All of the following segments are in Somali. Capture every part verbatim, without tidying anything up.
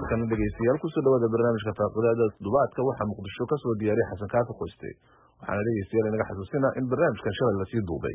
markana dhegeystayaal ku soo dhawaada barnaamijka faaqidaada dubaadka waxaa muqdisho ka soo diyaariyay xasan kaafi qoyste waxaana dhegeystayaal inaga xasuusina in barnaamijkan shalay la sii duubay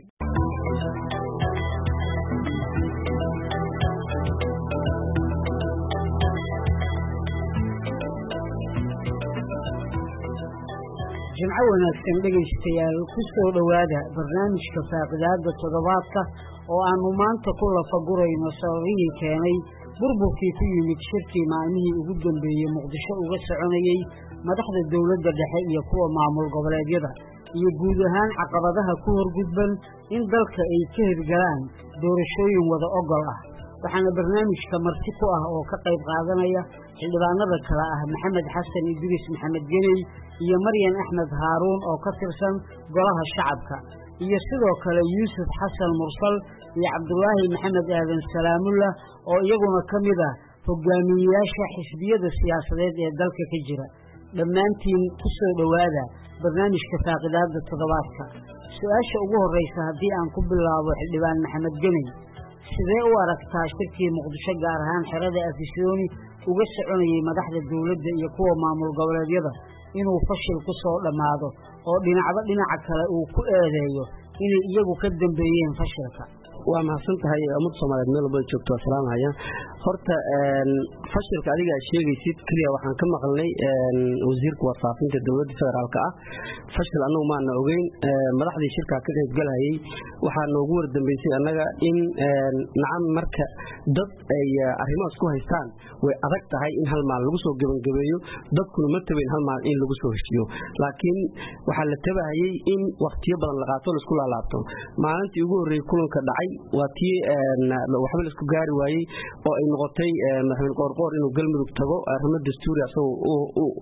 jimco wanaagsan dhegeystayaal ku soo dhawaada barnaamijka faaqidaada toddobaadka oo aanu maanta ku lafagurayno sababihii keenay burburkii ku yimid shirkii maalmihii ugu dambeeyey muqdisho uga soconayey madaxda dowladda dhexe iyo kuwa maamul goboleedyada iyo guud ahaan caqabadaha ku horgudban in dalka ay ka hirgalaan doorashooyin wada ogol ah waxaana barnaamijka marti ku ah oo ka qayb qaadanaya xildhibaanada kale ah maxamed xasan idriis maxamed geney iyo maryan axmed haaruun oo ka tirsan golaha shacabka iyo sidoo kale yuusuf xasan mursal iyo cabdulaahi maxamed aadan salaamullah oo iyaguna ka mid ah hogaamiyeyaasha xisbiyada siyaasadeed ee dalka ka jira dhammaantiin ku soo dhowaada barnaamijka faaqidaada toddobaadka su-aasha ugu horreysa haddii aan ku bilaabo xildhibaan maxamed geney sidee u aragtaa shirkii muqdisho gaar ahaan xerada afisyooni uga soconayey madaxda dowladda iyo kuwa maamul goboleedyada inuu fashil ku soo dhammaado oo dhinacba dhinaca kale uu ku eedeeyo inay iyagu ka dambeeyeen fashilka waa mahadsan tahay ummadda Soomaaliyeed meel walba joogto salaamaya horta een fashilka adiga sheegaysid kaliya waxaan ka maqalnay een wasiirka warfaafinta dowladda federaalka ah fashil anagu ma aan ogeyn madaxdii shirka ka qayb galayay waxa noogu wardambeysay anaga in nacam marka dad ay arrimaha isku haystaan way adag tahay in hal maal lagu soo gabagabeeyo dadkuna ma tabeen hal maal in lagu soo heshiyo laakiin waxa la tabaayay in waqtiyo badan la qaato la isku laalaabto maalintii ugu horeeyay kulanka dhacay waa tii waxba la isku gaari waayay oo ay noqotay madaxweyne qoorqoor inuu galmudug tago arrimo dastuuri asagoo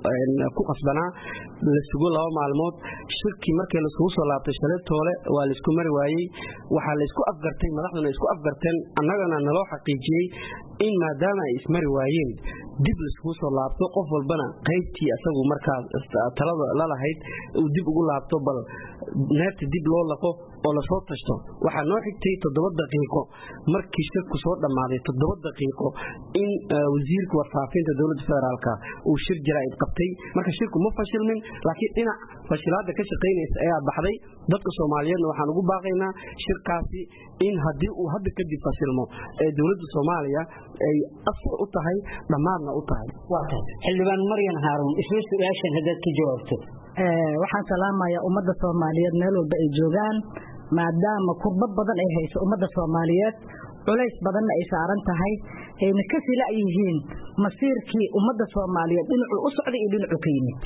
ku qasbanaa la sugo laba maalmood shirkii markii la isugu soo laabtay shalay toole waa la isku mari waayey waxaa la isku afgartay madaxduna isku afgarteen annagana naloo xaqiijiyey in maadaama ay ismari waayeen dib la isugu soo laabto qof walbana qaybtii asagu markaas talada la lahayd uu dib ugu laabto bal neefta dib loo laqo oo la soo tashto waxa noo xigtay toddoba daqiiqo markii shirku soo dhamaaday toddoba daqiiqo in wasiirka warfaafinta dowladda federaalka uu shir jaraa'id qabtay marka shirku ma fashilmin laakiin dhinac fashilaada ka shaqeynaysa ayaa baxday dadka Soomaaliyeedna waxaan ugu baaqaynaa shirkaasi in haddii uu hadda kadib fashilmo ee dowladda Soomaaliya ay asal u tahay dhamaadna u tahay waa tahay xildhibaan maryan haaruun isla su'aashan haddaad ka jawaabto waxaan salaamayaa ummadda Soomaaliyeed meel walba ay joogaan maadaama kurba badan ay hayso ummadda Soomaaliyeed culays badan ay saaran tahay ayna ka sila yihiin masiirkii ummadda Soomaaliyeed dhinacu u socday iyo dhinacu ka yimid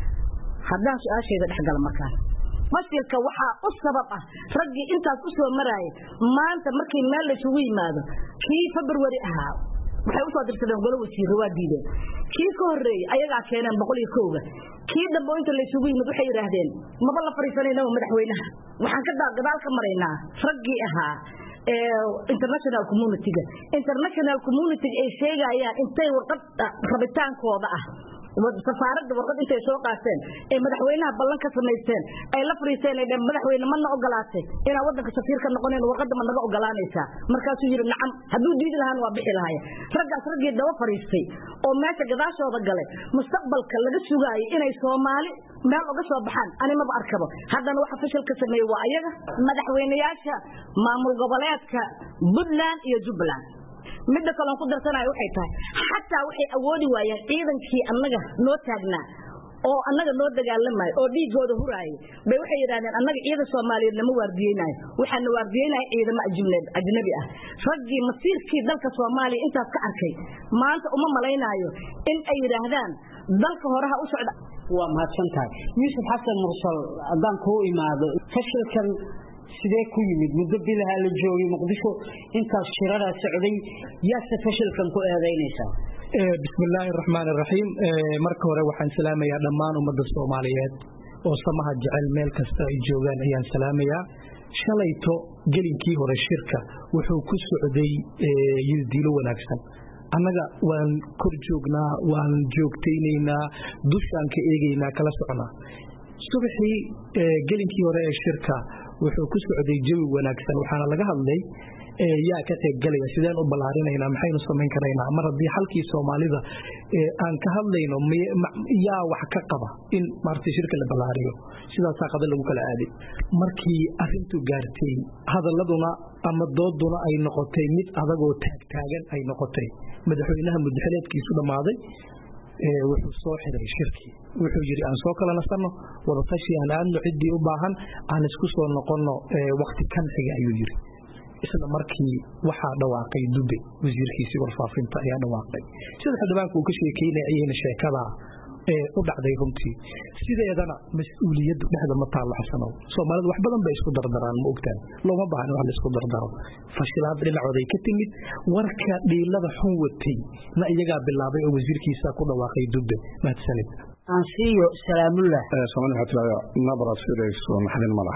haddaan su'aashayda dhexgal markaan masiirka waxa u sabab ah ragii intaas u soo maray maanta markii meel la isugu yimaado kii February ahaa waxay u soo dirsadeen golo wasiir waa diideen kii ka horeeyay ayaga keenan boqol iyo kow kii dambe inta la isugu yimid waxay yiraahdeen maba la fariisanayna madaxweynaha waxaan ka daaqadaal ka maraynaa ragii ahaa ee international community international community ay sheegayaan intay warqad rabitaankooda ah safaaradda warqad intay soo qaaseen ee madaxweynaha ballan ka sameysteen ay la fariiseen ay madaxweyne ma ogolaatay inaa wadanka safiir ka noqoneen warqadda ma naga ogolaanaysa markaasuu yiri nacam haduu diidi lahaan waa bixi lahaay raggaas ragii daba fariistay oo meesha gadaashooda galay mustaqbalka laga sugaayo inay Soomaali meel uga soo baxaan anima ba arkabo haddana waxa fashil ka sameeyay waa ayaga madaxweynayaasha maamul goboleedka Puntland iyo Jubbaland midda kale ku darsanay waxay tahay xataa waxay awoodi waayeen ciidankii annaga noo taagnaa oo annaga noo dagaalamay oo dhiigooda huraayay bay waxay yiraahdeen annaga ciidan Soomaaliyeed lama waardiyeynay waxaan waardiyeynay ciidamo ajnabi ajnabi ah ragii masiirkii dalka Soomaaliya intaas ka arkay maanta uma malaynayo in ay yiraahdaan dalka horaha u socda waa mahadsantahay yuusuf xasan mursal haddaan ku imaado fashilkan sidee ku yimid muddo bilaha la joogay muqdisho intaas shirada socday yaa fashilkan ku eedeynaysa ee bismillaahir rahmaanir rahiim marka hore waxaan salaamayaa dhammaan ummadda Soomaaliyeed oo samaha jecel meel kasta ay joogaan ayaan salaamayaa shalayto gelinkii hore shirka wuxuu ku socday yildiilo wanaagsan annaga waan kor joognaa waan joogtaynaynaa dushaan ka eegaynaa kala soconaa subaxii gelinkii hore ee shirka wuxuu ku socday jawi wanaagsan waxaana laga hadlay ee yaa ka qayb galaya sideen u balaarinayna maxaynu samayn karaynaa mar haddii halkii Soomaalida ee aan ka hadlayno yaa wax ka qaba in maartay shirka la balaariyo sidaas qada lagu kala aaday markii arintu gaartay hadaladuna ama dooduna ay noqotay mid adagoo taag taagan ay noqotay madaxweynaha mudxeleedkiisu dhamaaday ee wuxuu soo xiray shirkii wuxuu yiri aan soo kala nasano wada tashi aan aadno cidii u baahan aan isku soo noqono waqti kan xiga ayuu yiri isla markii waxa dhawaaqay Dube wasiirkiisa warfaafinta ayaa dhawaaqay sida xildhibaanku uu ka sheekeynayay sheekada ee u dhacday runtii sideedana mas'uuliyaddu dhexda ma taalo xasano Soomaalidu wax badan bay isku dardaraan ma ogtaan looma baahna wax la isku dardaro fashilaad dhinacooday ka timid warka dhiilada xun watay na iyaga bilaabay oo wasiirkiisa ku dhawaaqay Dube mahadsanid ansiyo salaamullah Soomaaliya hataa nabara sirayso maxalin madax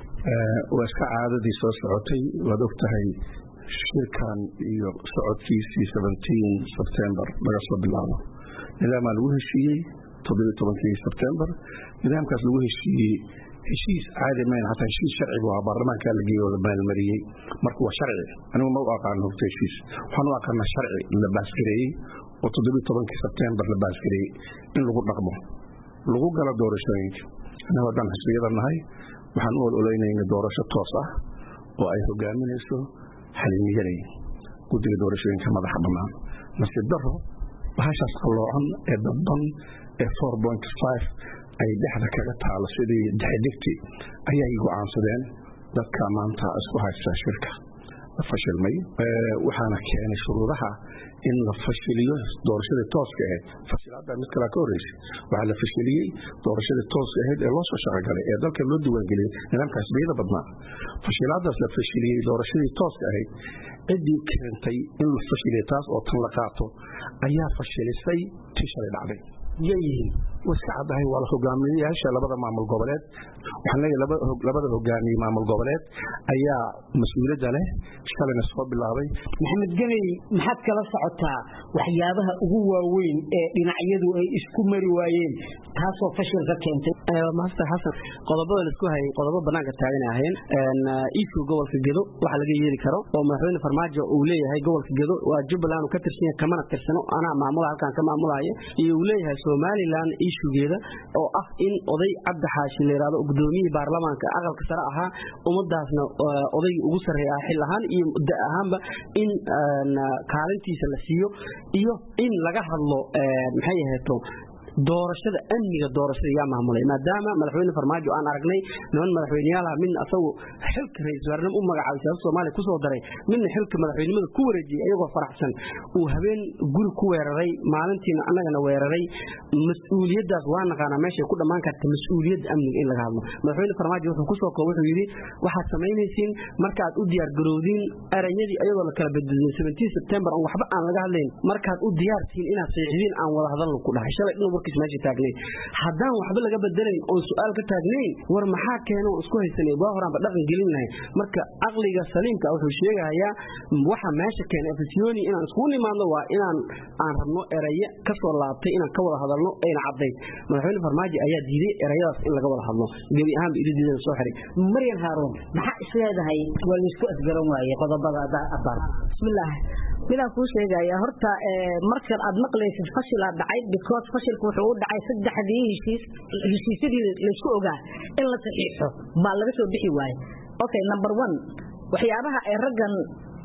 ee waska caadadii soo socotay wad ogtahay shirkan iyo socodkiisii seventeen September laga soo bilaabo nidaam lagu heshiiyay toddoba iyo toban September nidaamkaas lagu heshiiyay heshiis caadi ma aha hataa heshiis sharci waa baarlamaanka la geeyo la maalmariyay marka waa sharci anigu ma u aqaan heshiis waxaan u aqaan sharci la baasgareeyay oo toddoba iyo toban September la baasgareeyay in lagu dhaqmo lagu gala doorashooyinka anagoo dhan xisbiyada nahay waxaan u ololeynaynaa doorasho toos ah oo ay hogaaminayso xalimiyaday guddiga doorashooyinka madaxa bannaan nasiib darro bahashaas qaloocan ee dadban ee four point five ay dhexda kaga taalo sidii dhexdigtii ayay go'aansadeen dadka maanta isku haysta shirka fashilmay waxaana keenay shuruudaha in la fashiliyo doorashada tooska ah fashilaada mid kala ka horeysay waxa la fashiliyay doorashada tooska ah ee loo soo shaqagalay ee dalka loo diiwaan geliyay nidaamkaas beeda badnaa fashilaadaas la fashiliyay doorashadii tooska ah cidii keentay in la fashiliyo taas oo tan la qaato ayaa fashilisay tishay dhacday yeeyihiin waska cadahay wala hogaamiyayaasha labada maamul goboleed waxaan leeyahay labada hogaamiye maamul goboleed ayaa mas'uuliyadda leh shalay soo bilaabay maxamed ganay maxaad kala socotaa waxyaabaha ugu waaweyn ee dhinacyadu ay isku mari waayeen taasoo fashil ka keentay master Xasan qodobada la isku hayay qodobo banaanka taagan aheen een isku gobolka Gedo waxa laga yeeli karo oo madaxweyne Farmaajo uu leeyahay gobolka Gedo waa Jubbaland ka tirsan yahay kamana tirsano ana maamul halkan ka maamulaya iyo uu leeyahay Somaliland ishugeeda oo ah in oday Cabdi Xaashi leeraado gudoomiye baarlamaanka aqalka sare ahaa umadaasna oday ugu sareeya xil ahaan iyo muddo ahaanba in kaalintiisa la siiyo iyo in laga hadlo maxay ahayd doorashada amniga doorashada yaa maamulay maadaama madaxweyne Farmaajo aan aragnay noon madaxweynayaal min asagu xilka ra'iisul wasaaraha u magacaabay Soomaaliya ku soo daray min xilka madaxweynimada ku wareejiyay ayagoo faraxsan uu habeen guri ku weeraray maalintiina annagana weeraray mas'uuliyadaas waa naqaana meesha ku dhamaan karta mas'uuliyadda amniga in laga hadlo madaxweyne Farmaajo wuxuu ku soo koobay wuxuu yiri waxaad sameynaysiin markaad u diyaar garowdiin aranyadii ayagoo la kala beddelay seventeen September oo waxba aan laga hadlayn markaad u diyaartiin inaad saxiixdiin aan wada hadal ku dhahay shalay meesha taagnay hadaan waxba laga bedelayn oo su'aal ka taagnayn war maxaa keenay oo isku haysanay waa horaan dhaqan gelinahay marka aqliga saliimka wuxuu sheegayaa waxa meesha keenay afsiyooni inaan isku nimaadno waa inaan aan rabno eraye ka soo laabtay inaan ka wada hadalno ayna cadeyd madaxweyne Farmaajo ayaa diiday erayadaas in laga wada hadlo gabi ahaan idin soo xiray Maryam Haroon maxaa isleedahay waa la isku asgaran waayay qodobada abaar bismillaah midaan ku sheegaya horta markan aad maqlaysid fashil aad dhacay because fashilku wuxuu u dhacay saddexdii heshiis heshiisyadii la isku ogaa in la saxiixo baa laga soo bixi waayay okay number one waxyaabaha ay raggan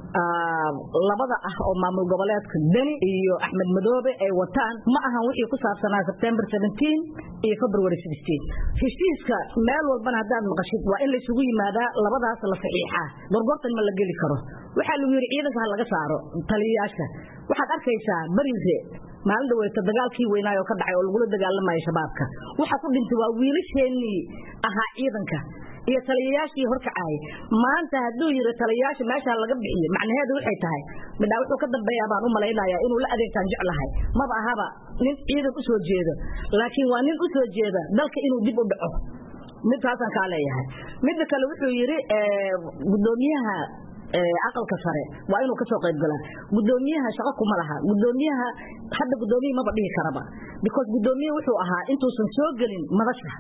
labada ah oo maamul goboleedka Dani iyo Axmed Madoobe ay wataan ma ahan wixii ku saabsanaa September seventeen iyo February sixteen heshiiska meel walba hadaan maqashid waa in la isugu yimaada labadaas la saxiixa gorgortan ma la gali karo waxa lagu yiri ciidanka laga saaro taliyaasha waxaad arkaysaa bariise maalin dhaweeyta dagaalkii weynaayo ka dhacay oo lagu dagaalamayo shabaabka waxa ku dhintay waa wiilasheenii ahaa ciidanka iyo taliyayaashii horkacay maanta haduu yiri taliyayaasha meesha laga bixiyo macnaheedu waxay tahay midna wuxuu ka dambeeyaa baan u maleynayaa inuu la adeegtaan jeclahay maba ahaba nin ciidan u soo jeedo laakiin waa nin u soo jeeda dalka inuu dib u dhaco mid taasan ka leeyahay mid kale wuxuu yiri gudoomiyaha aqalka sare waa inuu ka soo qayb galaa gudoomiyaha shaqo kuma laha gudoomiyaha hadda gudoomiyaha ma badhihi karaba because gudoomiyaha wuxuu ahaa intuu san soo galin madasha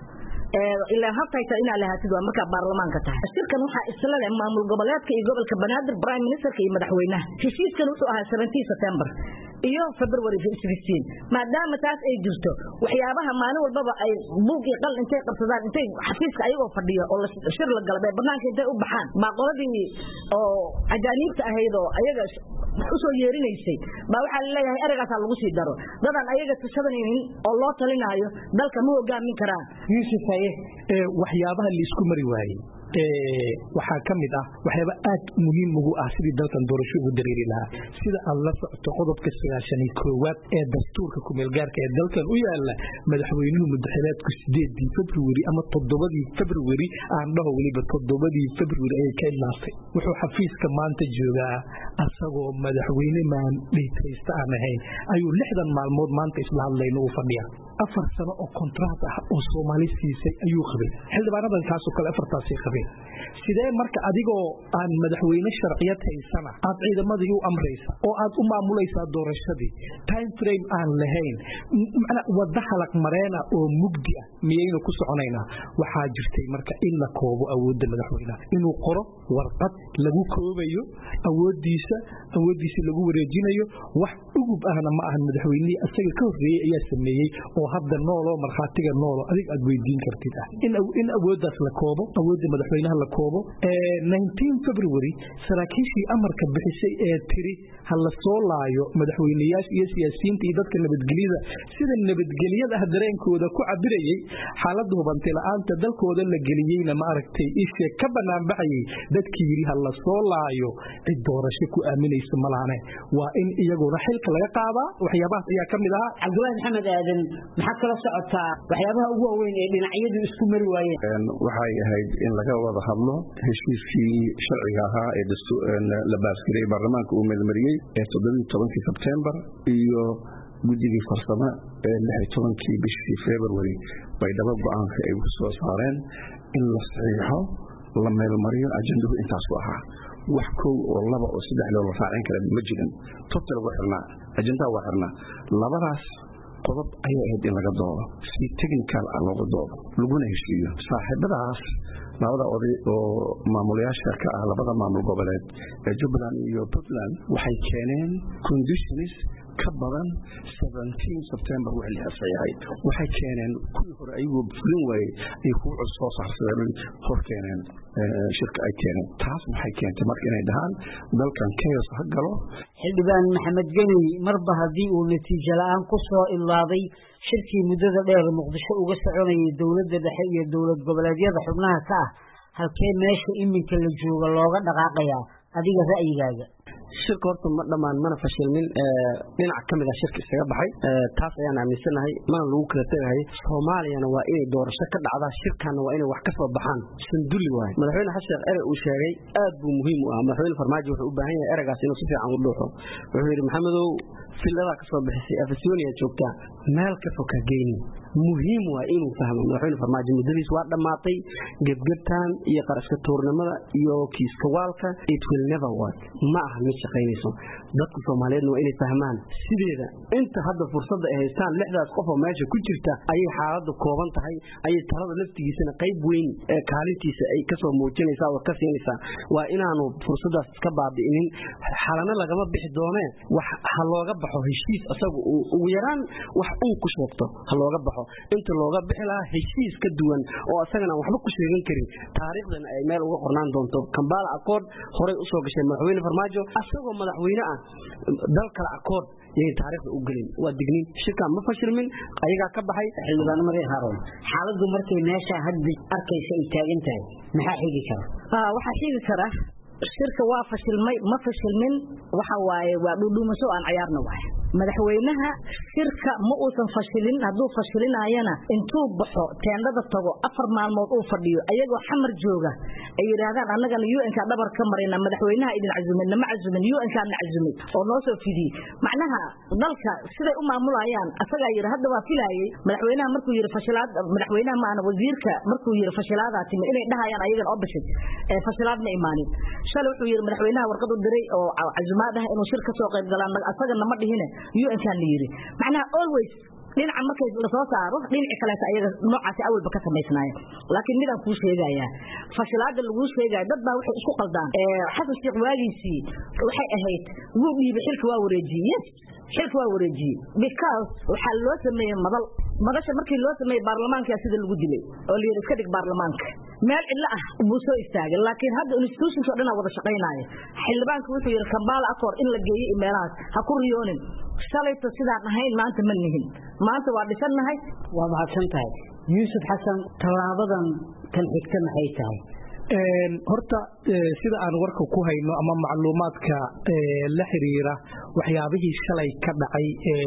ilaa halkayta ina lahaatid waa marka baarlamaanka tahay shirkan waxa isla leh maamul goboleedka iyo gobolka Banaadir prime ministerka iyo madaxweynaha heshiiskan wuxuu ahaa seventeen September iyo February sixteen maadaama taas ay jirto waxyaabaha maalin walba ay buug iyo qal intay qabsadaan intay xafiiska ayagoo fadhiyo oo shir la galay banaanka intay u baxaan baaqoladii oo ajaanibta ahayd oo ayaga usoo yeerinaysay baa waxa la leeyahay eragaas lagu sii daro dadan ayaga tashadanaynin oo loo talinayo dalka ma hogaamin karaan Yusuf Haye ee waxyaabaha la isku mari waayay ee waxa kamid ah waxyaaba aad muhiim ugu ah sidii dalkan doorasho ugu dareeri lahaa sida aad la socoto qodobka sagaashan iyo koowaad ee dastuurka ku meel gaarka ee dalkan u yaala madaxweynuhu madaxweynaadku sideedii February ama toddobadii February aan dhaho waliba toddobadii February ay ka ilaastay wuxuu xafiiska maanta joogaa asagoo madaxweyne maan dhintaysta aan ahayn ayuu lixdan maalmood maanta isla hadlayno u fadhiya afar sano oo kontraat ah oo Soomaali siisay ayuu qabay xildhibaanadan kaas oo kale afartaas ay qabay sidee marka adigoo aan madaxweyne sharciyad haysana aad ciidamadii u amraysa oo aad u maamulaysaa doorashadii time frame aan lahayn macna wada xalaq mareena oo mugdi ah miyayna ku soconaynaa waxaa jirtay marka in la koobo awoodda madaxweynaha inuu qoro warqad lagu koobayo awoodiisa awoodiisa lagu wareejinayo wax ugub ahna ma ahan madaxweynaha asaga ka horeeyay ayaa sameeyay oo hadda noolo marxaatiga noolo adig aad weydiin kartid ah in in awooddaas la koobo awoodda madaxweynaha la koobo ee nineteen February saraakiishii amarka bixisay ee tiri hal la soo laayo madaxweynayaasha iyo siyaasiyiinta iyo dadka nabadgelyada sida nabadgelyada ah dareenkooda ku cabirayay xaaladda hubantay la'aanta dalkooda la geliyayna ma aragtay isha ka banaan baxayay dadkii yiri hal la soo laayo cid doorasho ku aaminaysa malaane waa in iyaguna xilka laga qaadaa waxyaabahaas ayaa kamid ah Cabdullaahi Maxamed Aadan maxaa kala socotaa waxyaabaha ugu weyn ee dhinacyadu isku mari waayeen waxay ahayd in laga wada hadlo heshiiskii sharciga ahaa ee la baaskiray baarlamaanka uu meelmariyay ee toddoba iyo tobankii September iyo guddigii farsamo ee lix iyo tobankii bishii February bay dhaba go'aanka ay soo saareen in la saxiixo la meelmariyo ajandahu intaas u ahaa wax kow oo laba oo saddex loo raacin kara ma jirin total waa xirnaa ajandaha waa xirnaa labadaas qodob ayaa ahayd in laga doodo si technical ah looga doodo laguna heshiiyo saaxiibadaas labada oday oo maamulayaasha ka ah labada maamul goboleed ee Jubbaland iyo Puntland waxay keeneen conditions ka badan seventeen September wixii la saxay waxay keeneen kuwii hore ayuu fulin waayay ay ku soo saarsadeen hor keeneen shirka ay keeneen taas waxay keentay marka inay dhahaan dalkan chaos ha galo xildhibaan Maxamed Gani marba hadii uu natiijo la'aan ku soo ilaaday shirkii muddada dheer Muqdisho uga soconayay dawladda dhexe iyo dawlad goboleedyada xubnaha ka ah halkee meesha iminka la joogo looga dhaqaaqayaa adiga ra'yigaaga shirka horta ma dhamaan mana fashilmin ee dhinac kamid ah shirka isaga baxay ee taas ayaan aaminsanahay mana lagu kala tagay Soomaaliyana waa inay doorasho ka dhacdaa shirkana waa inay wax ka soo baxaan sanduli waay madaxweyne xasheer erey uu sheegay aad buu muhiim u ah madaxweyne farmaajo wuxuu u baahan yahay eragaas inuu si fiican u dhuuxo wuxuu yiri maxamedow filada ka soo bixisay Afisoniya joogta meel ka fog ka geeyni muhiim waa inuu fahmo madaxweyne farmaajo mudadiis waa dhamaatay gebgebtaan iyo qarashka toornimada iyo kiiska waalka it will never work ma aha mid shaqeynayso dadka Soomaaliyeed waa inay fahmaan sideeda inta hadda fursad ay haystaan lixdaas qof oo meesha ku jirta ay xaaladdu kooban tahay ay talada laftigiisana qayb weyn ee kaalintiisa ay ka soo muujinaysaa oo ka siinaysaa waa inaanu fursadaas ka baabi'inin xalana lagama bixi doonee wax ha looga baxo heshiis asagu ugu yaraan wax uu ku sheegto ha looga baxo inta looga bixi lahaa heshiis ka duwan oo asagana waxba ku sheegan karin taariikhdan ay meel uga qornaan doonto Kampala Accord horay u soo gashay madaxweyne farmaajo asagoo madaxweyne ah dal kala Accord yay taariikhda u galin waa digniin shirka ma fashilmin ayaga ka baxay xildhibaan Marie Haroon xaaladdu markay meesha hadda arkaysa ay taagan tahay maxaa xigi kara ah waxa xigi kara shirka waa fashilmay ma fashilmin waxa waaye waa dhudhuumasho aan ciyaarna waay madaxweynaha shirka ma uusan fashilin haduu fashilinayana intuu baxo teendada tago afar maalmood uu fadhiyo ayagoo xamar jooga ay yiraahdaan annagana U N ka dhabar ka marina madaxweynaha idin cazumin ma cazumin U N ka cazumin oo noo soo fidiyay macnaha dalka siday u maamulayaan asaga yiri hadda waa filayay madaxweynaha markuu yiri fashilaad madaxweynaha ma ana wasiirka markuu yiri fashilaadaati inay dhahayaan ayagana opposite ee fashilaad ma imaanin shalay wuxuu yiri madaxweynaha warqad u diray oo cazumaadaha inuu shir ka soo qayb galaan asagana ma dhihine U N ka yiri macnaha always dhinaca markay la soo saaro dhinaca kale ayaga noocaas awalba ka samaysnaayeen laakiin midaan ku sheegayaa fashilaada lagu sheegay dad baa waxay isku qaldaan ee xasan sheekh waagiisii waxay ahayd wuu dhiibay xilka waa wareejiyay xilka waa wareejiyay because waxa loo sameeyay madal madasha markii loo sameeyay baarlamaanka sida lagu dilay oo la yiri iska dhig baarlamaanka meel cidla ah buu soo istaagay laakiin hadda institutions oo dhan wada shaqeynaayo xildhibaanku wuxuu yiri Kampala Accord in la geeyo meelahaas ha ku riyoonin shalayto sidaan ahayn maanta ma nihin maanta waa dhisanahay waa mahadsan tahay Yuusuf Xasan talaabadan kan xigta maxay tahay een horta sida aan warka ku hayno ama macluumaadka la xiriira waxyaabihii shalay ka dhacay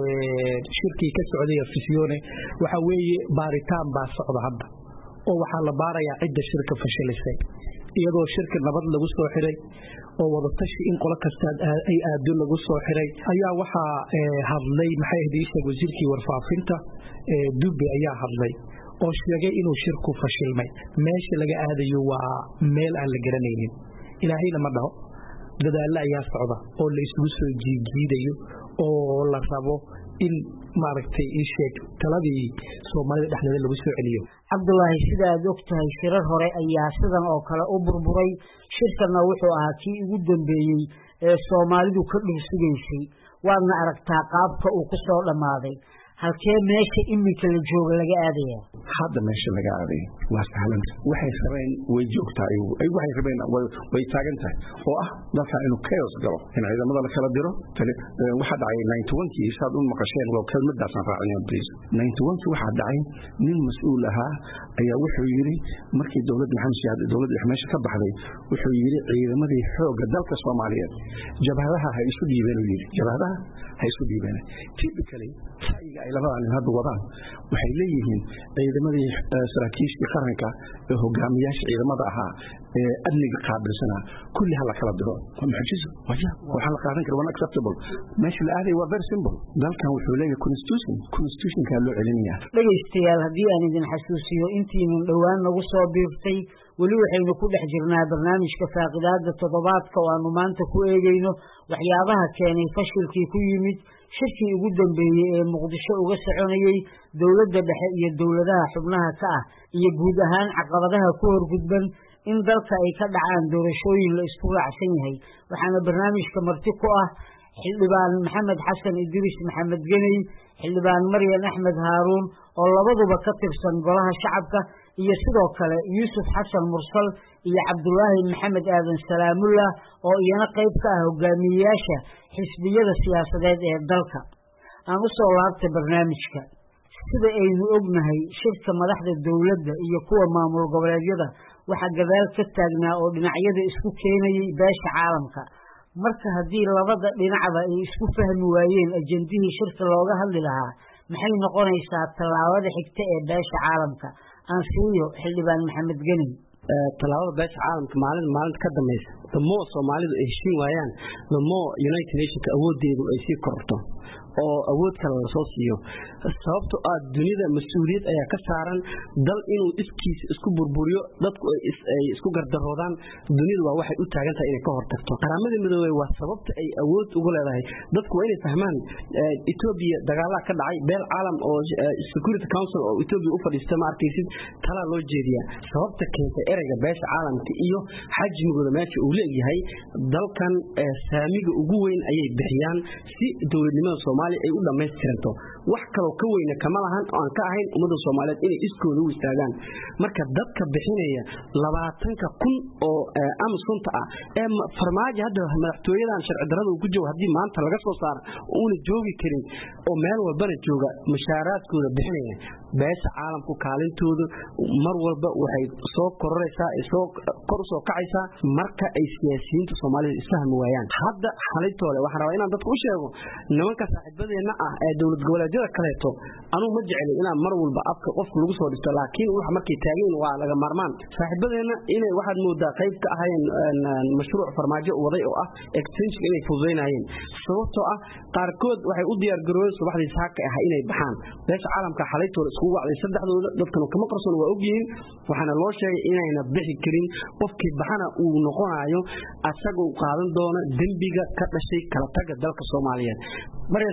ee shirkii ka socday Afisione waxa weeye baaritaan baa socda hadda oo waxa la baarayaa cidda shirka fashilisay iyadoo shirka nabad lagu soo xiray oo wada tashi in qolo kasta ay aado lagu soo xiray ayaa waxa hadlay maxay hadiisha wasiirkii warfaafinta ee Dube ayaa hadlay oo sheegay inuu shirku fashilmay meesha laga aadayo waa meel aan la garanaynin ilaahayna ma dhaho dadaal ayaa socda oo la isugu soo jiijiidayo oo la rabo in maaragtay ii sheeg taladii Soomaalida dhexdeeda lagu soo celiyo Cabdullaahi sida aad ogtahay shirar hore ayaa sidan oo kale u burburay shirkana wuxuu ahaa kii ugu dambeeyay ee Soomaalidu ka dhigsigaysay waana aragtaa qaabka uu ku soo dhamaaday halkee meesha imika la jooga laga aadaya hadda meesha laga aaday waa sahlan waxay sareen way joogtaa ay waxay rabeen way taagan tahay oo ah dadka inuu chaos galo in ciidamada la kala diro waxa dhacay ninety-one-kii saad u maqasheen waa kelmadaas aan raacnay please ninety-one-kii waxa dhacay nin mas'uul ahaa ayaa wuxuu yiri markii dawladda Maxamed Siyaad dawladda meesha ka baxday wuxuu yiri ciidamadii xooga dalka Soomaaliyeed jabhadaha hay isu dhiibeen u yiri jabhadaha hay isu dhiibeen typically ay labadaan hadda wadaan waxay leeyihiin ciidamadii saraakiisha qaranka ee hogaamiyaasha ciidamada ahaa ee adniga qaabilsana kulli hal kala diro muxjiso waxa la qaadan karo unacceptable meesha la aaday waa very simple dalkan wuxuu leeyahay constitution constitution ka loo celinayaa dhageystayaal haddii aan idin xasuusiyo intiina dhawaan nagu soo biirtay wali waxaynu ku dhex jirnaa barnaamijka faaqidaada toddobaadka oo aanu maanta ku eegayno waxyaabaha keenay fashilkii ku yimid shirkii ugu dambeeyay ee Muqdisho uga soconayay dawladda dhexe iyo dawladaha xubnaha ka ah iyo guud ahaan caqabadaha ku horgudban in dalka ay ka dhacaan doorashooyin la isku raacsan yahay waxaana barnaamijka marti ku ah xildhibaan Maxamed Xasan Idris Maxamed Ganey xildhibaan Maryam Axmed Haaruun oo labaduba ka tirsan golaha shacabka iyo sidoo kale Yuusuf Xasan Mursal iyo Cabdullaahi Maxamed Aadan Salaamullah oo iyana qayb ka ah hogaamiyayaasha xisbiyada siyaasadeed ee dalka aan u soo laabtay barnaamijka sida aynu ognahay shirka madaxda dawladda iyo kuwa maamul goboleedyada waxa gadaal ka taagnaa oo dhinacyada isku keenayay beesha caalamka marka haddii labada dhinacba ay isku fahmi waayeen ajandihii shirka looga hadli lahaa maxay noqonaysaa tallaabada xigta ee beesha caalamka aan siiyo xildhibaan Maxamed Ganey tallaabada beesha caalamka maalin maalin ka dambaysa the more Soomaalidu ay heshiin waayaan the more United Nations awoodeedu ay sii korto oo awood kale la soo siiyo sababtoo ah dunida mas'uuliyad ayaa ka saaran dal inuu iskiis isku burburiyo dadku ay isku gardaroodaan dunida waa waxay u taagan tahay inay ka hortagto qaramada midoobay waa sababta ay awood ugu leedahay dadku waa inay fahmaan Ethiopia dagaal ka dhacay beel caalam oo Security Council oo Ethiopia u fadhiistay ma arkaysid tala loo jeediyaa sababta keentay erayga beesha caalamka iyo xajmigooda meesha uu leeyahay dalkan saamiga ugu weyn ayay bixiyaan si dawladnimada Soomaaliya ay u dhameystiranto wax kale oo ka weyn kama lahan oo aan ka ahayn ummadda Soomaaliyeed inay iskooda u istaagaan marka dadka bixinaya labaatan kun oo amsunta ah ee farmaajo hadda madaxtooyadan sharci darrada uu ku joogo hadii maanta laga soo saaro oo uu joogi karin oo meel walbana jooga mushaaraadkooda bixinaya beesha caalamku kaalintooda mar walba waxay soo kororaysaa soo kor soo kacaysaa marka ay siyaasiyiinta Soomaaliyeed isfahmi waayaan hadda xalaytoole waxa rabaa inaan dadku u sheego nimanka saaxiibadeena ah ee dawlad goboleedyada kaleeto anu ma jecel inaan mar walba afka qofka lagu soo dhifto laakiin wax markay taageen waa laga marmaan saaxiibadeena inay waxaad moodaa qayb ka ahayn mashruuc farmaajo waday oo ah extension inay fududeynayeen sababtoo ah qaarkood waxay u diyaar garoobeen subaxdii saaka ah inay baxaan beesha caalamka xalaytoole isku wacday saddexdooda dadkan kama qarsoon waa ogyihiin waxaana loo sheegay inayna bixi karin qofkii baxana uu noqonayo asagoo qaadan doona dambiga ka dhashay kala taga dalka Soomaaliyeed Maryam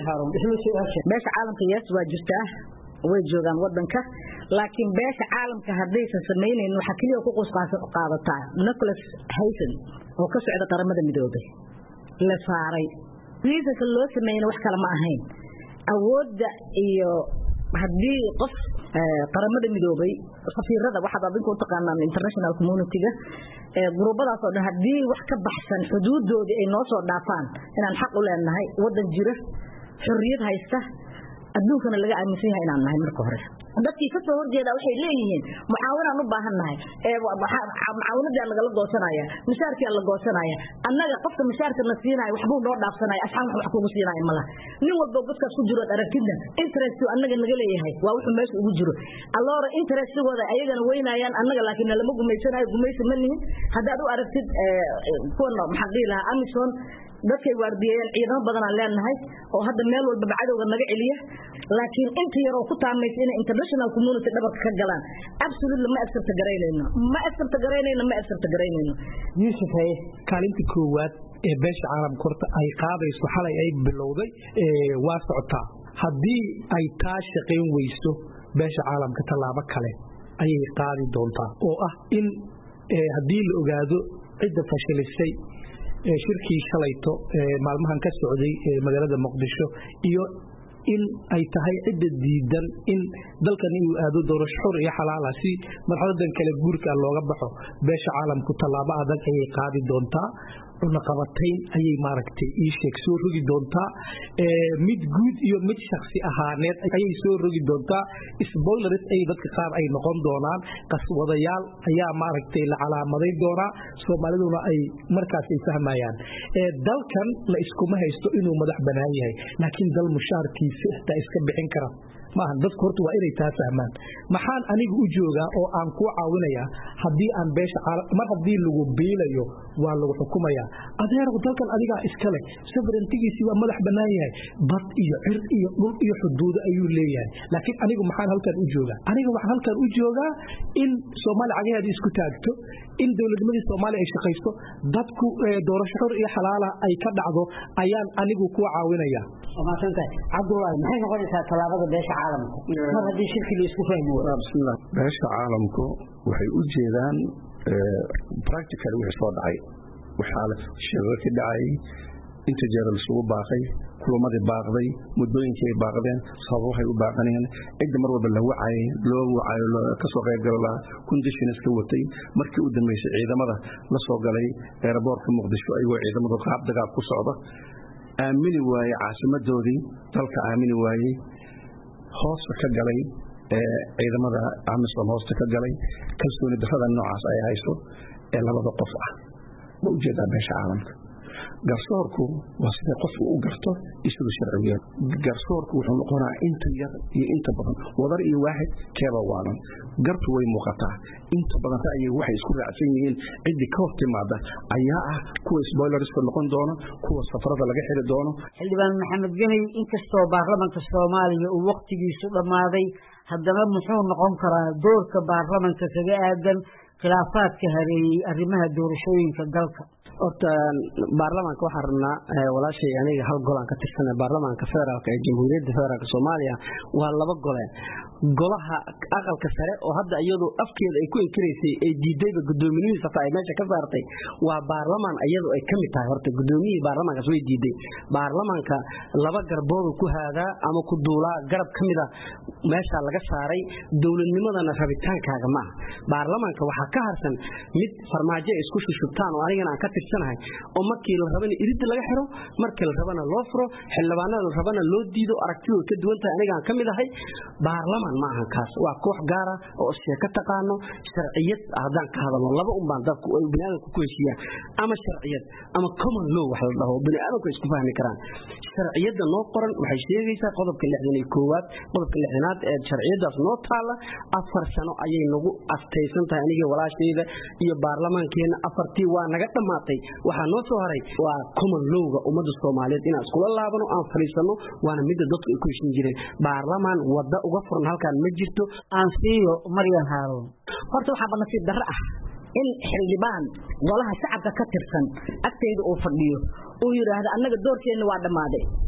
Harun isla su'aasha beesha caalamka yes waa jirtaa way joogaan wadanka laakiin beesha caalamka hadaysan sameeyeen waxa kaliya ku qosqaas qaadataa Nicholas Hayson oo ka socda qaramada midoobay la saaray wiiska loo sameeyay wax kale ma ahayn awoodda iyo hadii qof qaramada midoobay safiirada waxa baabin ku taqaanaan international community-ga ee gurubadaas oo hadii wax ka baxsan xuduudoodii ay noo soo dhaafaan inaan xaq u leenahay wadan jira xurriyad haysta adduunkana laga aaminsan yahay inaan nahay marka hore dadkii ka soo horjeeda waxay leeyihiin mucaawanaan u baahannahay ee mucaawanada laga goosanaya mishaarkii la goosanaya annaga qofka mishaarka la siinayo waxba uu noo dhaafsanay asxaan wax kugu siinayo mala nin walba dadkaas ku jiro aragtida interest annaga naga leeyahay waa wuxuu meesha ugu jiro alloora interest-gooda ayagana weynayaan annaga laakiin lama gumeysanayo gumeysi ma nihin hadaad u aragtid kuwa maxaa dhiilaa Amazon dadkay waardiyeen ciidamo badan aan leenahay oo hadda meel walba bacadowga naga celiya laakiin inta yar oo ku taamaysa in international community dhabarka ka galaan absolutely ma accept gareynayno ma accept gareynayno ma accept gareynayno Yusuf hay kaalinta koowaad ee beesha caalamka horta ay qaadayso xalay ay bilowday ee waa socotaa hadii ay taa shaqeyn weyso beesha caalamka talaabo kale ayay qaadi doontaa oo ah in hadii la ogaado cidda fashilisay shirkii shalayto maalmahan ka socday magaalada Muqdisho iyo in ay tahay cid diidan in dalkan uu aado doorasho xor iyo xalaal ah si marxaladan kala guurka looga baxo beesha caalamku talaabo adag ay qaadi doontaa una qabatayn ayay maaragtay ii sheeg soo rogi doontaa ee mid guud iyo mid shakhsi ahaaneed ayay soo rogi doontaa spoilers ay dadka qaar ay noqon doonaan qaswadayaal ayaa maaragtay la calaamaday doona Soomaaliduna ay markaas ay fahmayaan ee dalkan la iskuma haysto inuu madax banaan yahay laakiin dal mushaarkiisa xitaa iska bixin kara maahan dadku horta waa inay taa fahmaan maxaan anigu u joogaa oo aan ku caawinaya hadii aan beesha mar hadii lagu biilayo waa lagu xukumaya adeer dalkan adiga iska leh sovereignty-giisa waa madax banaan yahay bad iyo cir iyo dhul iyo xuduud ayuu leeyahay laakiin anigu maxaan halkan u joogaa aniga waxaan halkan u joogaa in Soomaali cagaheeda isku taagto in dawladnimada Soomaaliya ay shaqeysto dadku doorasho xor iyo xalaal ah ay ka dhacdo ayaan anigu ku caawinaya amaasanta Cabdullaahi maxay noqonaysaa talaabada beesha caalamku mar hadii shirki la isku fahmo bismillah beesha caalamku waxay u jeedaan practical wixii soo dhacay waxa la shirarkii dhacay inta jeer la soo baaqay kulumadii baaqday muddooyinkii baaqdeen sababahay u baaqaneen cid mar walba la wacay loo wacay ka soo qayb galay conditions ka watay markii uu dhameysay ciidamada la soo galay airport-ka Muqdisho ayuu ciidamadu qaab dagaal ku socda aamini waayay caasimadoodii dalka aamini waayay hoos ka galay ee ciidamada Amazon hoos ka galay kalsooni darrada noocaas ay hayso ee labada qof ah ma ujeedaa beesha caalamka garsoorku waa sida qofku u garto isugu sharciyo garsoorku wuxuu noqonaa inta yar iyo inta badan wadar iyo waaxid keeba waalan gartu way muuqataa inta badan ay waxay isku raacsan yihiin cid ka hor timaada ayaa ah kuwa spoilers ka noqon doona kuwa safarada laga xiri doono xildhibaan Maxamed Gani inkastoo baarlamaanka Soomaaliya uu waqtigiisu dhamaaday haddana muxuu noqon karaa doorka baarlamaanka kaga aadan khilaafaadka hareeyay arrimaha doorashooyinka dalka horta baarlamaanka waxaan rabnaa walaashay aniga hal golaan ka tirsanay baarlamaanka federaalka ee Jamhuuriyadda Federaalka Soomaaliya waa laba gole golaha aqalka sare oo hadda iyadu afkeeda ay ku inkiraysay ay diidayba gudoomiyihii safa ay meesha ka saartay waa baarlamaan iyadu ay kamid tahay horta gudoomiyihii baarlamaanka soo diiday baarlamaanka laba garbood ku haadaa ama ku duulaa garab kamida meesha laga saaray dawladnimadana rabitaankaaga ma baarlamaanka waxa ka harsan mid farmaajo isku shushubtaan oo anigana aan ka tirsanahay oo markii la rabana irid laga xiro markii la rabana loo furo xildhibaanada la rabana loo diido aragtidooda ka duwan tahay aniga aan kamid ahay baarlamaan ma ahan kaas waa koox gaar ah oo sheeka taqaano sharciyad hadaan ka hadalno laba un baan dadku ay bini'aadamku ku heshiiyaan ama sharciyad ama common law wax la dhaho bini'aadamku isku fahmi karaan sharciyada noo qoran waxay sheegaysaa qodobka lixdan iyo koowaad qodobka lixdanaad ee sharciyadaas noo taala afar sano ayay nagu astaysan tahay aniga walaashayda iyo baarlamaankeena afartii waa naga dhamaatay waxa noo soo haray waa common law-ga ummadda Soomaaliyeed inaan isku laabano aan fariisano waana mid dadku ay ku heshin jireen baarlamaan wada uga furan halkaan ma jirto aan siiyo Maryam Harun horta waxa nasiib darro ah in xildhibaan golaha shacabka ka tirsan agteeda uu fadhiyo uu yiraahdo annaga doorkeena waa dhamaaday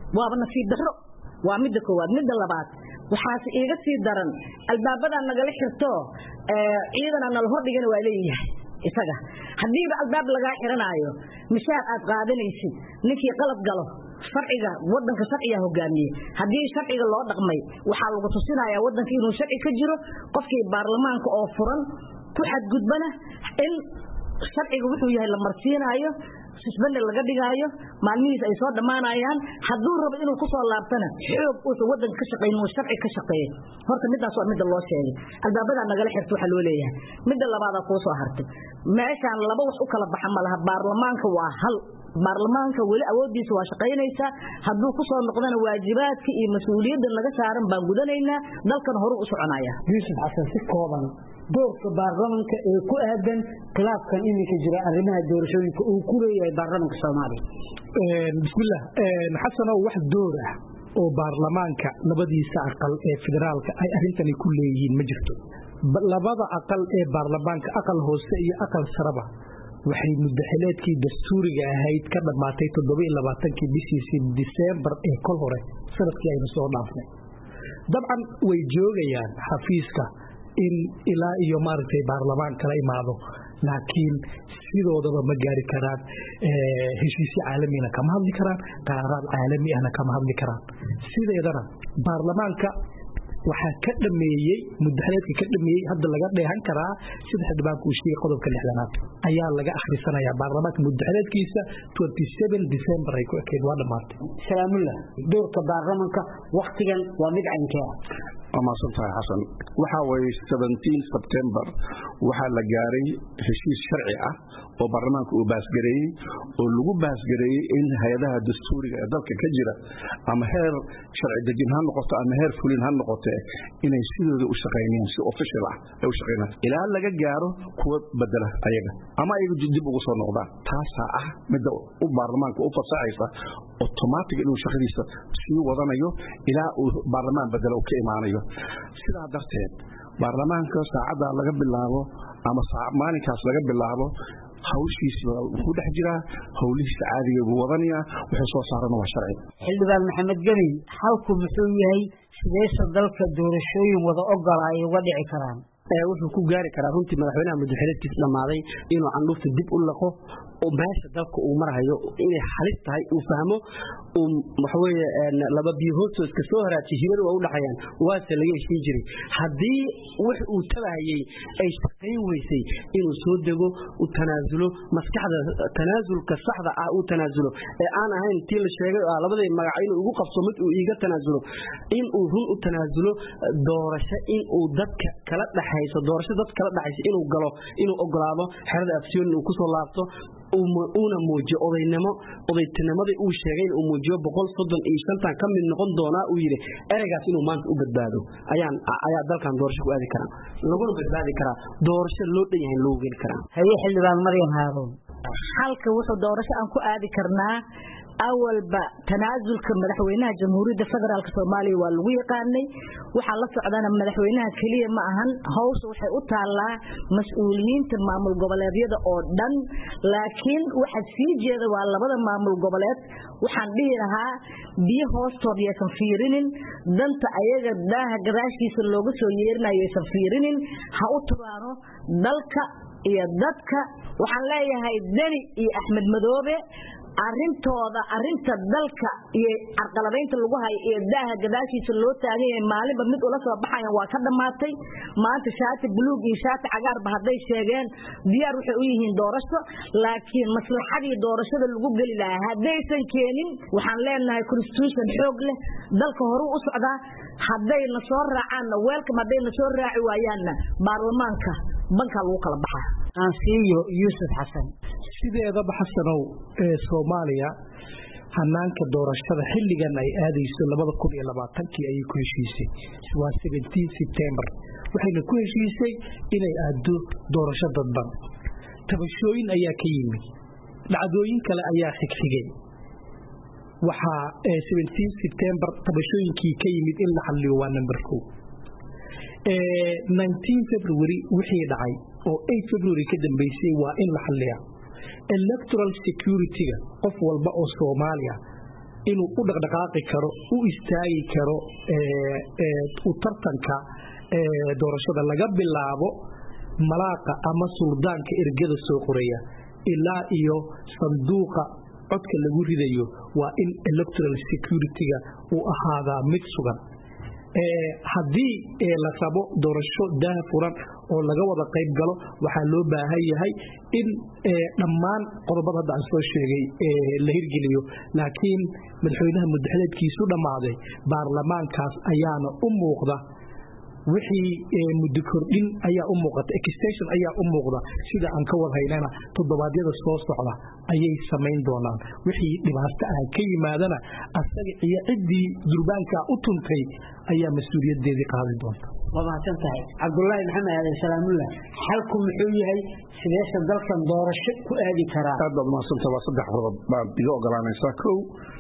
waaba nasiib darro waa midda koowaad midda labaad waxaas iiga sii daran albaabada nagala xirto ee ciidana nala hordhigana waa leeyahay isaga hadii albaab laga xiranaayo mishaar aad qaadanaysid ninkii qalad galo sharciga wadanka sharciga hogaamiye hadii sharciga loo dhaqmay waxa lagu tusinayaa wadanka inuu sharci ka jiro qofkii baarlamaanka oo furan ku xadgudbana in sharciga wuxuu yahay la marsiinayo sisbanda laga dhigaayo maalmihiis ay soo dhamaanayaan haduu rabo inuu ku soo laabtana xoog uu wadanka ka shaqeeyo sharci ka shaqeeyo horta midaas waa mid loo sheegay albaabada nagala xirto waxa loo leeyahay midda labaad ku soo hartay meeshan laba wax u kala baxan malaha baarlamaanka waa hal baarlamaanka wali awoodiisa waa shaqeynaysa haduu ku soo noqdana waajibaadka iyo mas'uuliyadda laga saaran baan gudanaynaa dalkan hore u soconaya Yusuf Xasan si kooban doorka baarlamaanka ee ku aadan khilaafkan iminka jira arrimaha doorashooyinka uu ku leeyahay baarlamaanka Soomaaliya ee bismillah ee xasan wax door ah oo baarlamaanka labadiisa aqal ee federaalka ay arintani ku leeyihiin ma jirto labada aqal ee baarlamaanka aqal hoose iyo aqal saraba waxay mudaxileedkii dastuuriga ahayd ka dhamaatay toddoba iyo labaatan-kii bishii December ee kol hore sanadkii aynu soo dhaafnay dabcan way joogayaan xafiiska in ilaa iyo maartay baarlamaan kala imaado laakiin sidoodaba ma gaari karaan ee heshiisyo caalami ah kama hadli karaan qaraar caalami ah kama hadli karaan sideedana baarlamaanka waxa ka dhameeyay mudaxileedka ka dhameeyay hadda laga dheehan karaa sida xildhibaanku uu sheegay qodobka lixdanaad ayaa laga akhrisanayaa baarlamaanka mudaxileedkiisa twenty-seven December ay ku ekeyd waa dhamaatay salaamullah doorka baarlamaanka waqtigan waa mid caynkaa ama sultaan xasan waxa way seventeen September waxa la gaaray heshiis sharci ah oo baarlamaanka uu baasgareeyay oo lagu baasgareeyay in hay'adaha dastuuriga ee dalka ka jira ama heer sharci dejin ha noqoto ama heer fulin ha noqoto inay sidooda u shaqeeyaan si official ah ay u shaqeeyaan ilaa laga gaaro kuwa bedela ayaga ama ay dib ugu soo noqdaan taas ah midda u baarlamaanka u fasaxaysa automatic inuu shaqadiisa sii wadanayo ilaa uu baarlamaan bedelo ka imaanayo sidaa darteed baarlamaanka saacada laga bilaabo ama maalinkaas laga bilaabo hawshiisa wuxuu dhex jiraa hawlihiisa caadiga uu wadanaya wuxuu soo saarana waa sharci xildhibaan maxamed gani halku muxuu yahay sideesa dalka doorashooyin wada ogolaayo uga dhici karaan ee wuxuu ku gaari karaa runtii madaxweynaha madaxweynaha dhamaaday inuu candhuufta dib u laqo oo meesha dalka uu marayo inay xalis tahay uu fahmo uu waxa weeye laba biyood iska soo haraajay hibada waa u dhaxayaan waase laga heshiin jiray hadii wax uu tabaayay ay shaqeyn weysay inuu soo dego u tanaasulo maskaxda tanaasulka saxda ah uu tanaasulo ee aan ahayn tii la sheegay labadii magac inuu ugu qabso mid uu iiga tanaasulo in uu run u tanaasulo doorasho in uu dadka kala dhaxayso doorasho dad kala dhaxayso inuu galo inuu ogolaado xirada afsiyoon uu ku soo laabto uuna muujiyo odaynimo odaytinimadii uu sheegay uu muujiyo boqol soddon iyo shan tan ka mid noqon doona uu yiri ereygaas inuu maanta u badbaado ayaan ayaa dalkan doorasho ku aadi karaa laguna badbaadi karaa doorasho loo dhanyahay loo geli karaa haye xildhibaan Maryam Haaruun halka wuxuu doorasho aan ku aadi karnaa awalba tanaasulka madaxweynaha jamhuuriyadda federaalka Soomaaliya waa lagu yaqaanay waxa la socdana madaxweynaha kaliya ma ahan hawsha waxay u taalaa mas'uuliyiinta maamul goboleedyada oo dhan laakiin waxa sii jeeda waa labada maamul goboleed waxaan dhihi lahaa biyo hoostooda aysan fiirinin danta ayaga daaha gadaashiisa looga soo yeerinayo aysan fiirinin ha u turaano dalka iyo dadka waxaan leeyahay Dani iyo Axmed Madoobe arintooda arinta dalka iyo arqaladeynta lagu hayo ee daaha gadaashiisa loo taagay maalinba mid ula soo baxayan waa ka dhamaatay maanta shaati buluug iyo shaati cagaar ba haday sheegeen diyaar waxay u yihiin doorasho laakiin maslaxadii doorashada lagu gali lahaa hadaysan keenin waxaan leenahay constitution xoog leh dalka hore u socdaa haday la soo raacaan welcome haday la soo raaci waayaanna baarlamaanka banka lagu kala baxaa aan siiyo Yusuf Xasan sideeda baxsanow ee Soomaaliya hanaanka doorashada xilligan ay aadayso laba kun iyo labaatan-kii ay ku heshiisay waa seventeen September waxayna ku heshiisay inay aado doorasho dadban tabashooyin ayaa ka yimid dhacdooyin kale ayaa xigxigay waxa seventeen September tabashooyinkii ka yimid in la xalliyo waa number two ee nineteen February wixii dhacay oo eight February ka dambeysay waa in la xalliyo electoral security qof walba oo Soomaaliya inuu u dhaqdhaqaaqi karo u istaagi karo u tartanka doorashada laga bilaabo malaaqa ama suldaanka ergada soo qoraya ilaa iyo sanduuqa codka lagu ridayo waa in electoral security-ga uu ahaadaa mid sugan haddii la rabo doorasho daahfuran oo laga wada qayb galo waxaa loo baahan yahay in dhammaan qodobada hadda aan soo sheegay la hirgeliyo laakiin madaxweynaha muddaxileedkiisu dhammaaday baarlamaankaas ayaana u muuqda wixii muddo kordhin ayaa u muuqata extension ayaa u muuqda sida aan ka warhaynana toddobaadyada soo socda ayay samayn doonaan wixii dhibaato ah ka yimaadana asaga iyo ciddii durbaanka u tuntay ayaa mas-uuliyadeedii qaadi doonta waa mahadsan tahay cabdullaahi maxamed aadan salaamullah xalku muxuu yahay sideesa dalkan doorasho ku aadi karaa aad baad mahadsantahay waa saddex qodob baad iga ogolaanaysaa kow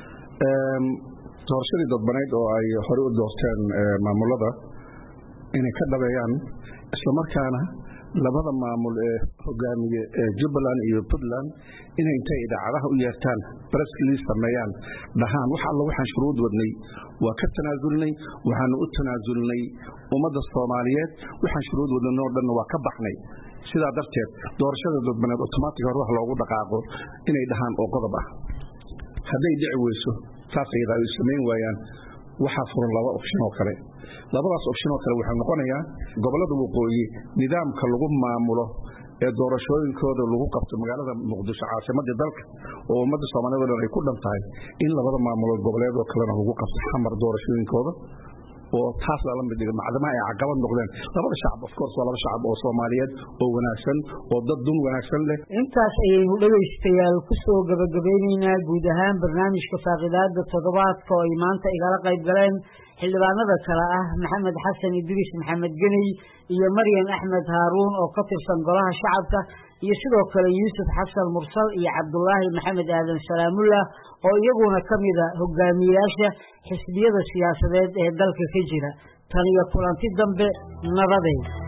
doorashadii dadbaneyd oo ay hore u doorteen maamulada inay ka dhabeeyaan isla markaana labada maamul ee hogaamiye ee Jubbaland iyo Puntland inay intay idaacadaha u yeertaan press sameeyaan dhahaan waxa alla waxaan shuruud wadnay waa ka tanaasulnay waxaan u tanaasulnay ummadda Soomaaliyeed waxaan shuruud wadnay oo dhan waa ka baxnay sidaa darteed doorashada dadbaneed automatic hor wax loogu dhaqaaqo inay dhahaan oo qodob ah haday dhici weyso taas ayada ay sameyn waayaan waxa furan laba option oo kale labadaas option oo kale waxay noqonayaa gobolada waqooyi nidaamka lagu maamulo ee doorashooyinkooda lagu qabto magaalada Muqdisho caasimadda dalka oo ummadda Soomaaliyeed ay ku dhantahay in labada maamulood goboleed oo kale lagu qabto xamar doorashooyinkooda oo taas la mid ah macdama ay caqabad noqdeen labada shacab of course waa laba shacab oo Soomaaliyeed oo wanaagsan oo dad dun wanaagsan leh intaas ayaynu dhageystayaal ku soo gabagabaynaynaa guud ahaan barnaamijka faaqidaada toddobaadka oo ay maanta igala qayb galeen xildhibaanada kale ah maxamed xasan idriis maxamed ganey iyo Maryam Axmed Haaruun oo ka tirsan golaha shacabka iyo sidoo kale Yuusuf Xasan Mursal iyo Cabdullaahi Maxamed Aadan Salaamullah oo iyaguna kamid ah hogaamiyaasha xisbiyada siyaasadeed ee dalka ka jira tan iyo kulanti dambe nabadeed